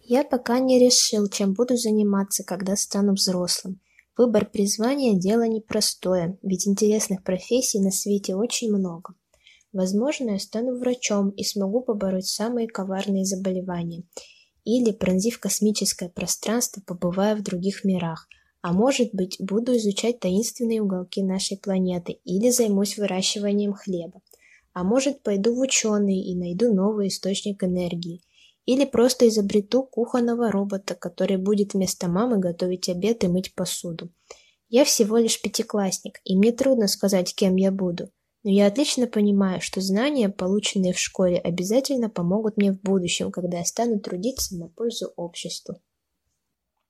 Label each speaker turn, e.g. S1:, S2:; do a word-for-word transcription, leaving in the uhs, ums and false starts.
S1: Я пока не решил, чем буду заниматься, когда стану взрослым. Выбор призвания – дело непростое, ведь интересных профессий на свете очень много. Возможно, я стану врачом и смогу побороть самые коварные заболевания. Или, пронзив космическое пространство, побывая в других мирах. А может быть, буду изучать таинственные уголки нашей планеты или займусь выращиванием хлеба. А может, пойду в ученые и найду новый источник энергии. Или просто изобрету кухонного робота, который будет вместо мамы готовить обед и мыть посуду. Я всего лишь пятиклассник, и мне трудно сказать, кем я буду. Но я отлично понимаю, что знания, полученные в школе, обязательно помогут мне в будущем, когда я стану трудиться на пользу обществу.